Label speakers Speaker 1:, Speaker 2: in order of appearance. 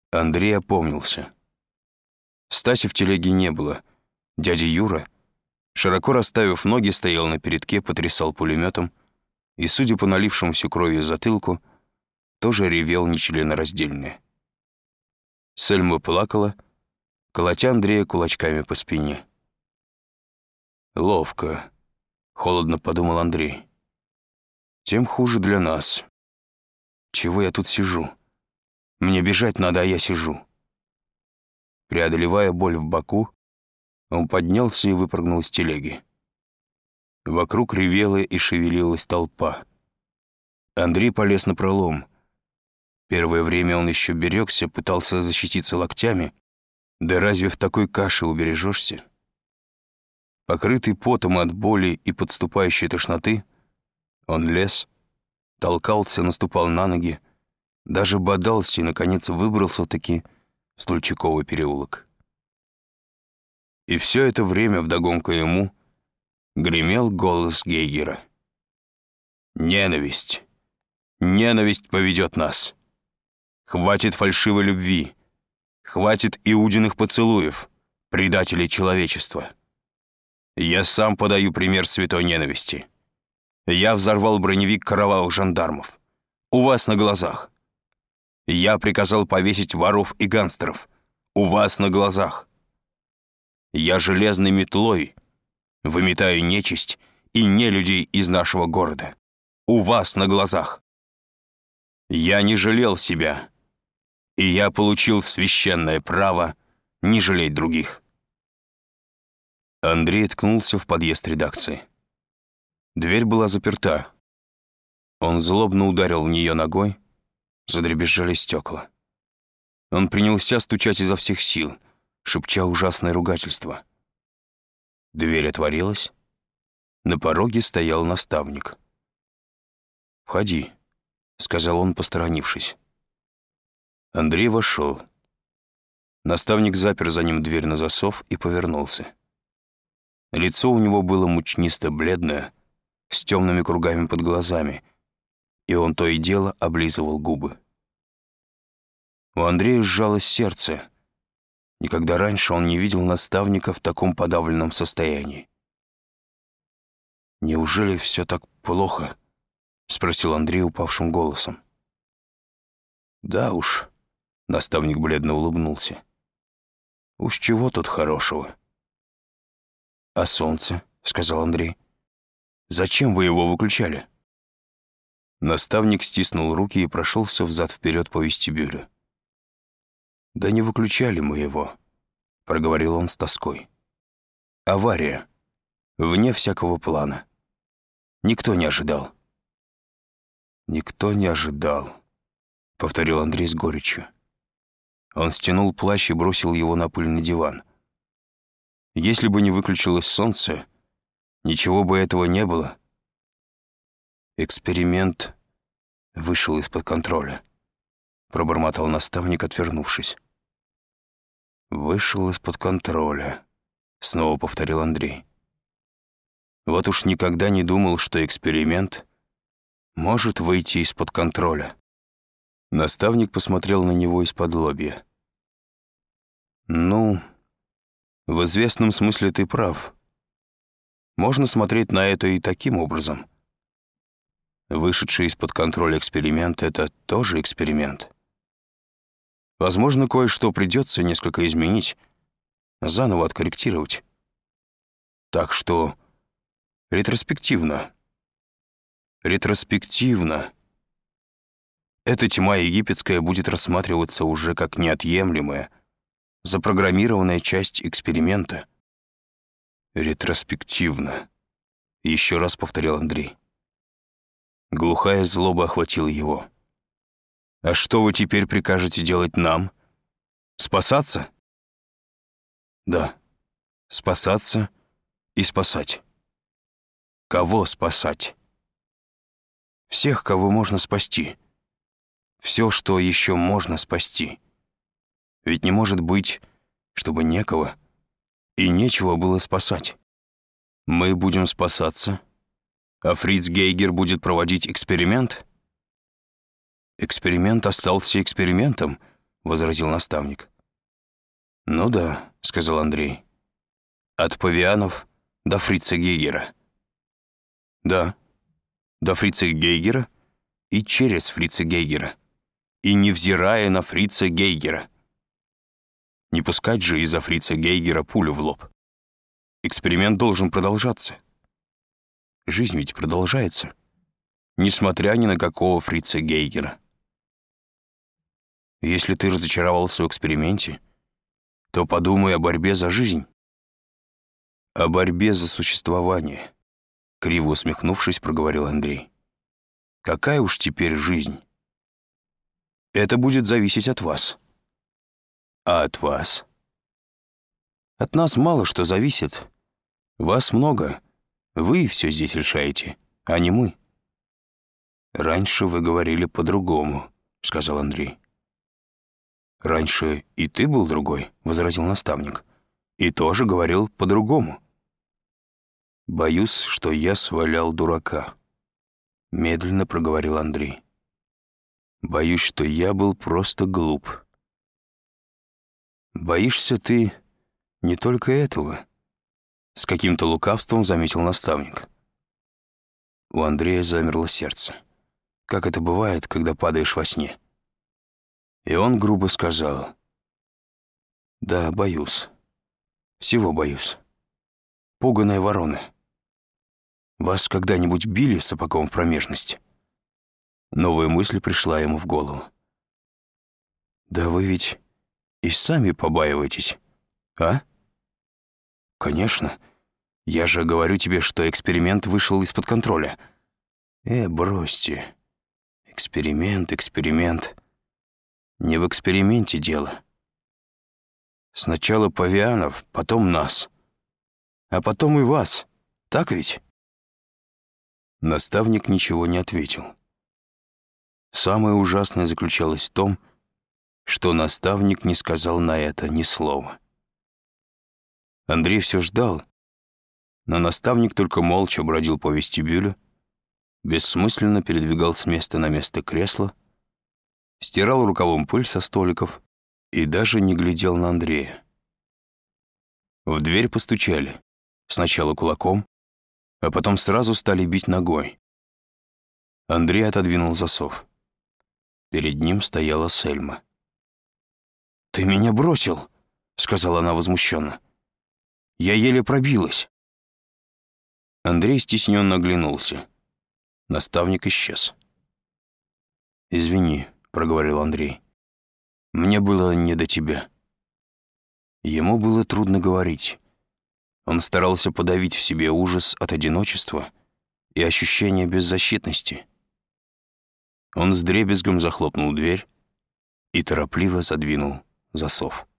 Speaker 1: Андрей опомнился. Стаси в телеге не было. Дядя Юра, широко расставив ноги, стоял на передке, потрясал пулеметом и, судя по налившемуся кровью затылку, тоже ревел нечленораздельно. Сельма плакала, колотя Андрея кулачками по спине. «Ловко», — холодно подумал Андрей. «Тем хуже для нас. Чего я тут сижу? Мне бежать надо, а я сижу». Преодолевая боль в боку, он поднялся и выпрыгнул из телеги. Вокруг ревела и шевелилась толпа. Андрей полез на пролом. Первое время он еще берегся, пытался защититься локтями. Да разве в такой каше убережешься? Покрытый потом от боли и подступающей тошноты, он лез, толкался, наступал на ноги, даже бодался и, наконец, выбрался-таки в Стульчаковый переулок. И все это время вдогонку ему гремел голос Гейгера. «Ненависть! Ненависть поведет нас! Хватит фальшивой любви! Хватит иудиных поцелуев, предателей человечества! Я сам подаю пример святой ненависти. Я взорвал броневик кровавых жандармов. У вас на глазах. Я приказал повесить воров и гангстеров. У вас на глазах. Я железной метлой выметаю нечисть и нелюдей из нашего города. У вас на глазах. Я не жалел себя, и я получил священное право не жалеть других». Андрей ткнулся в подъезд редакции. Дверь была заперта. Он злобно ударил в нее ногой, задребезжали стекла. Он принялся стучать изо всех сил, шепча ужасное ругательство. Дверь отворилась. На пороге стоял наставник. «Входи», — сказал он, посторонившись. Андрей вошел. Наставник запер за ним дверь на засов и повернулся. Лицо у него было мучнисто-бледное, с темными кругами под глазами, и он то и дело облизывал губы. У Андрея сжалось сердце. Никогда раньше он не видел наставника в таком подавленном состоянии. «Неужели все так плохо?» — спросил Андрей упавшим голосом. «Да уж», — наставник бледно улыбнулся. «Уж чего тут хорошего?» «А солнце?» — сказал Андрей. «Зачем вы его выключали?» Наставник стиснул руки и прошелся взад-вперед по вестибюлю. «Да не выключали мы его», — проговорил он с тоской. «Авария. Вне всякого плана. Никто не ожидал». «Никто не ожидал», — повторил Андрей с горечью. Он стянул плащ и бросил его на пыльный диван. «Если бы не выключилось солнце, ничего бы этого не было». «Эксперимент вышел из-под контроля», — пробормотал наставник, отвернувшись. «Вышел из-под контроля», — снова повторил Андрей. «Вот уж никогда не думал, что эксперимент может выйти из-под контроля». Наставник посмотрел на него из-под-лобья. «Ну, в известном смысле ты прав. Можно смотреть на это и таким образом. Вышедший из-под контроля эксперимент — это тоже эксперимент. Возможно, кое-что придется несколько изменить, заново откорректировать. Так что ретроспективно. Эта тьма египетская будет рассматриваться уже как неотъемлемая, запрограммированная часть эксперимента. Ретроспективно. Еще раз повторил Андрей. Глухая злоба охватила его. «А что вы теперь прикажете делать нам? Спасаться?» «Да, спасаться и спасать». «Кого спасать?» «Всех, кого можно спасти. Все, что еще можно спасти. Ведь не может быть, чтобы некого и нечего было спасать. Мы будем спасаться, а Фриц Гейгер будет проводить эксперимент?» «Эксперимент остался экспериментом», — возразил наставник. «Ну да», — сказал Андрей. «От павианов до фрица Гейгера». «Да, до фрица Гейгера и через фрица Гейгера, и невзирая на фрица Гейгера. Не пускать же из-за фрица Гейгера пулю в лоб. Эксперимент должен продолжаться. Жизнь ведь продолжается, несмотря ни на какого фрица Гейгера. Если ты разочаровался в эксперименте, то подумай о борьбе за жизнь. О борьбе за существование», — криво усмехнувшись, проговорил Андрей. «Какая уж теперь жизнь? Это будет зависеть от вас». «А от вас?» «От нас мало что зависит. Вас много. Вы все здесь решаете, а не мы». «Раньше вы говорили по-другому», — сказал Андрей. «Раньше и ты был другой», — возразил наставник. «И тоже говорил по-другому». «Боюсь, что я свалял дурака», — медленно проговорил Андрей. «Боюсь, что я был просто глуп». «Боишься ты не только этого», — с каким-то лукавством заметил наставник. У Андрея замерло сердце. Как это бывает, когда падаешь во сне. И он грубо сказал: «Да, боюсь. Всего боюсь. Пуганая ворона. Вас когда-нибудь били сапогом в промежность?» Новая мысль пришла ему в голову. «Да вы ведь и сами побаиваетесь, а?» «Конечно. Я же говорю тебе, что эксперимент вышел из-под контроля». Бросьте. Эксперимент. Не в эксперименте дело. Сначала павианов, потом нас. А потом и вас. Так ведь?» Наставник ничего не ответил. Самое ужасное заключалось в том, что наставник не сказал на это ни слова. Андрей все ждал, но наставник только молча бродил по вестибюлю, бессмысленно передвигал с места на место кресла, стирал рукавом пыль со столиков и даже не глядел на Андрея. В дверь постучали, сначала кулаком, а потом сразу стали бить ногой. Андрей отодвинул засов. Перед ним стояла Сельма. «Ты меня бросил», — сказала она возмущенно. «Я еле пробилась». Андрей стесненно оглянулся. Наставник исчез. «Извини», — проговорил Андрей. «Мне было не до тебя». Ему было трудно говорить. Он старался подавить в себе ужас от одиночества и ощущение беззащитности. Он с дребезгом захлопнул дверь и торопливо задвинул засов.